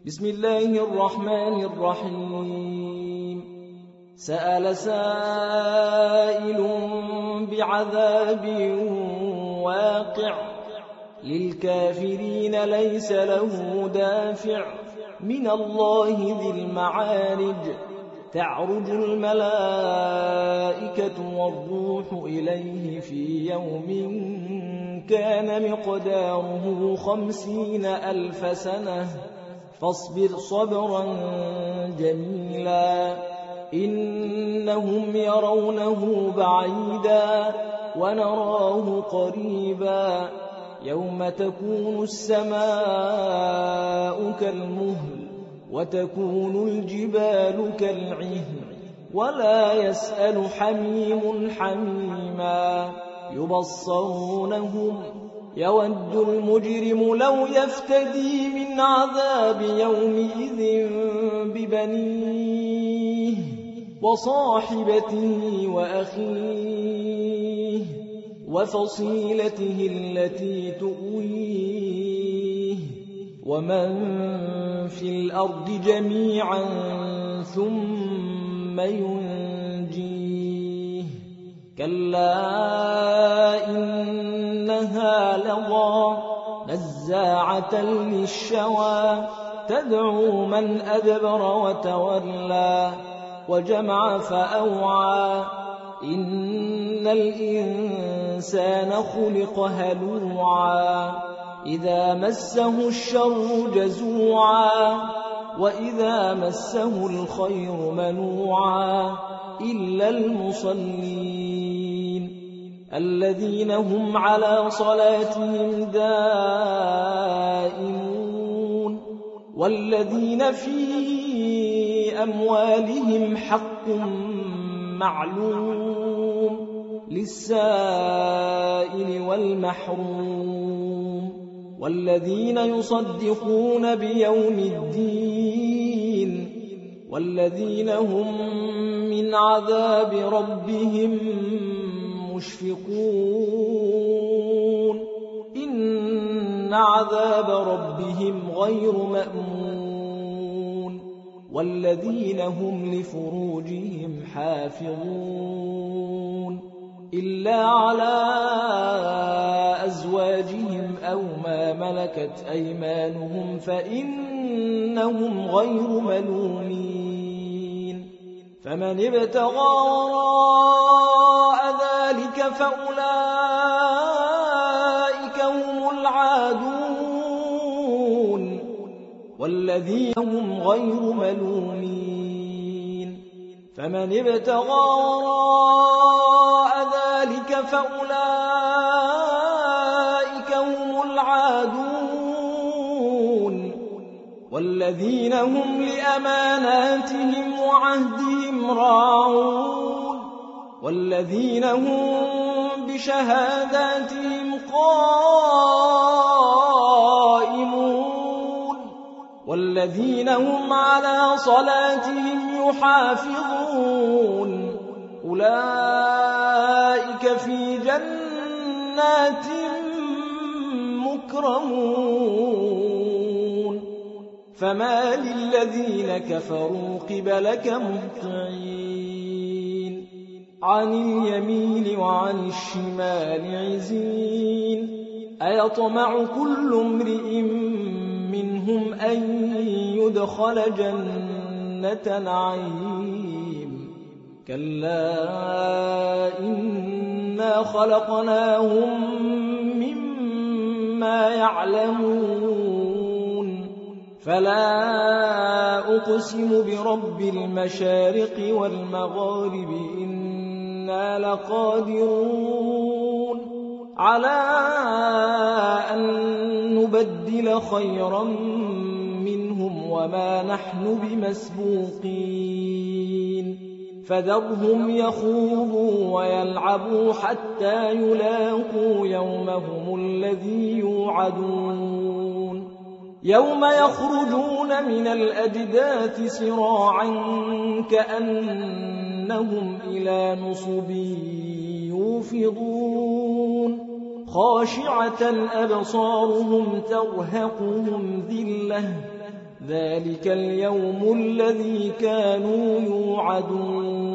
بسم الله الرحمن الرحيم. سأل سائل بعذاب واقع للكافرين ليس له دافع من الله ذي المعارج تعرج الملائكة والروح إليه في يوم كان مقداره 50,000 سنة فاصبر صبرا جميلا إنهم يرونه بعيدا ونراه قريبا يوم تكون السماء كالمهل وتكون الجبال كالعهن ولا يسأل حميم حميما يبصرونهم يود المجرم لو يفتدي من عذاب يومئذ ببنيه وصاحبته وأخيه وفصيلته التي تؤويه ومن في الأرض جميعا ثم ينجيه كلا إنها لظى نزاعة للشوى تدعو من أدبر وتولى وجمع فأوعى إن الإنسان خلق هلوعا إذا مسه الشر جزوعا وإذا مسه الخير منوعا إلا المصلين الذين هم على صلاتهم دائمون والذين في أموالهم حق معلوم للسائل والمحروم والذين يصدقون بيوم الدين والذين هم من عذاب ربهم مشفقون إن عذاب ربهم غير مأمون والذين هم لفروجهم حافظون إلا على أزواجهم أو ما ملكت أيمانهم فإنهم غير ملومين فمن ابتغى وراء ذلك فأولئك هم العادون والذين هم غير ملومين فمن ابتغى وراء ذلك فأولئك هم العادون والذين هم لأماناتهم وعهدهم راعون والذين هم بشهاداتهم قائمون والذين هم على صلاتهم يحافظون أولئك في جنات مكرمون فما للذين كفروا قبلك مهطعين عن اليمين وعن الشمال عزين أيطمع كل امرئ منهم أن يدخل جنة نعيم كلا إنا خلقناهم مما يعلمون فلا أقسم برب المشارق والمغارب إنا لقادرون على أن نبدل خيرا منهم وما نحن بمسبوقين فذرهم يخوضوا ويلعبوا حتى يلاقوا يومهم الذي يوعدون يوم يخرجون من الأجداث سراعا كأنهم إلى نصب يوفضون خاشعة أبصارهم ترهقهم ذلة ذلك اليوم الذي كانوا يوعدون